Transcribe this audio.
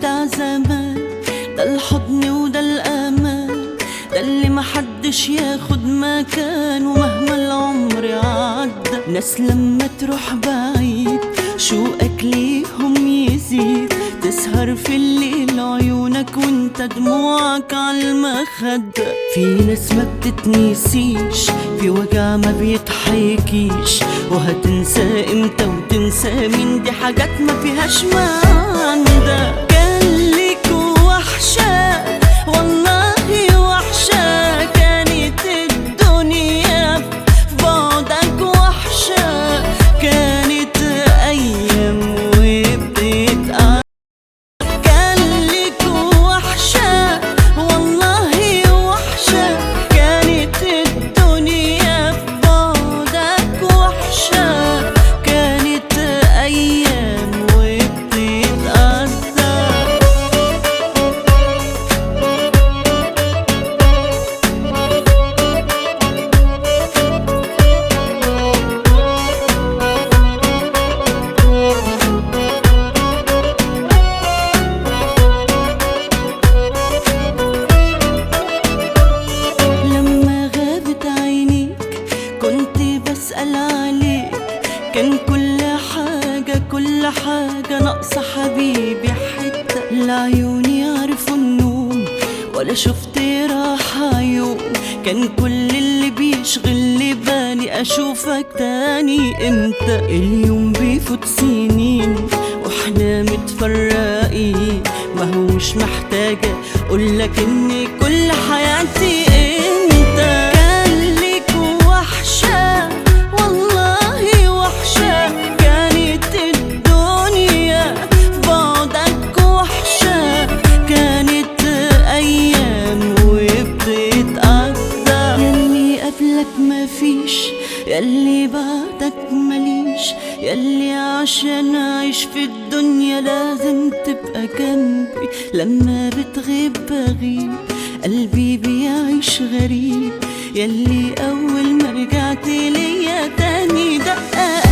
بتاع زمان، ده الحضن وده الأمان، ده اللي محدش ياخد مكانه مهما العمر عدى. ناس لما تروح بعيد شوقك ليهم يزيد، تسهر في الليل عيونك وانت دموعك عالمخدة. في ناس ما بتتنسيش، في وجع ما بيتحكيش، وهتنسى امتى وتنسى مين، دي حاجات ما فيهاش معنى. كان ليك وحشة والله وحشة، كانت الدنيا في بعدك وحشة، كانت أيام وبتتقطع. كان ليك وحشة والله وحشة، كانت الدنيا في بعدك وحشة، كانت أيام وبتتقطع. بسأل عليك، كان كل حاجة ناقصة حبيبي حتة. لا عيوني عرفوا النوم ولا شفت راحة يوم، كان كل اللي بيشغل لي بالي أشوفك تاني امتى. اليوم بيفوت سنين واحنا متفرقين، ما هو مش محتاجة أقولك إن كل حياتي انت. كان ليك وحشة والله وحشة، كانت الدنيا في بعدك وحشة، كانت أيام وبتتقطع. ياللي قبلك مفيش، ياللي بعدك مليش، ياللي عشان أعيش في الدنيا لازم تبقى جنبي. لما بتغيب بغيب، قلبي بيعيش غريب، ياللي أول ما رجعت ليا تاني دقة